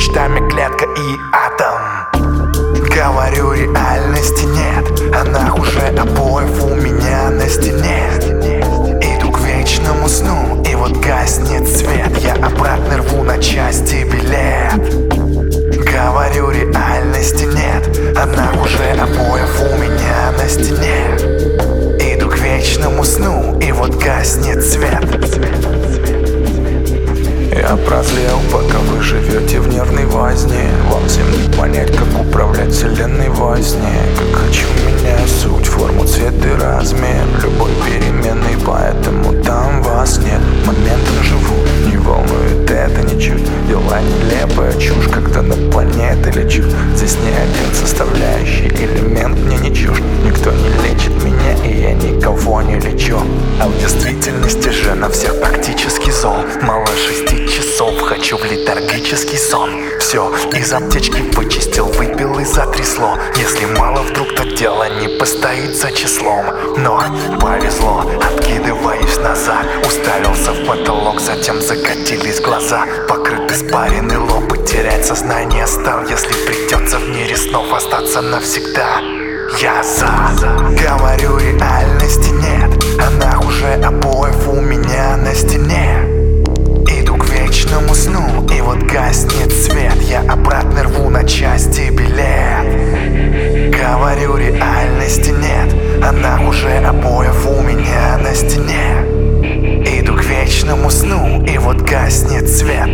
мечтами клетка и атом. Говорю, реальности нет, она уже обоев у меня на стене. Иду к вечному сну, и вот гаснет свет, я обратно рву на части билет. Говорю, реальности нет, она уже обоев у меня на стене. Иду к вечному сну, и вот гаснет свет. Я прозрел, пока вы живете в нервной возне. Вам всем не понять, как управлять вселенной во сне. Как хочу, меняю суть, форму, цвет и размер любой переменной, поэтому там вас нет. Моментом живу, не волнует это ничуть. Дела нелепая чушь, когда на планеты лечу. Здесь не один составляющий элемент, мне не чушь. Никто не лечит меня, и я никого не лечу. А в действительности же на всех практически зол. Мало 6 часов, хочу в летаргический сон. Все из аптечки вычистил, выпил и затрясло. Если мало вдруг, то дело не постоит за числом. Но повезло, откидываюсь назад, уставился в потолок, затем закатились глаза. Покрыт испаренный лоб, и терять сознание стал. Если придется в мире снов остаться навсегда, я за. Говорю, реальности нет, она уже обоев у меня на стене. Иду к вечному сну, и вот гаснет свет, я обратно рву на части билет. Говорю, реальности нет, она уже обоев у меня на стене. Иду к вечному сну, и вот гаснет свет.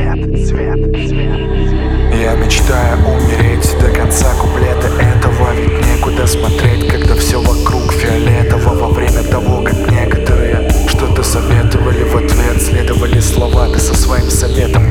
Я мечтаю умереть до конца куплета этого, ведь некуда смотреть, когда все вокруг фиолетово. Во время того, как некоторые что-то советовали, в ответ следовали слова. Ты со своим советом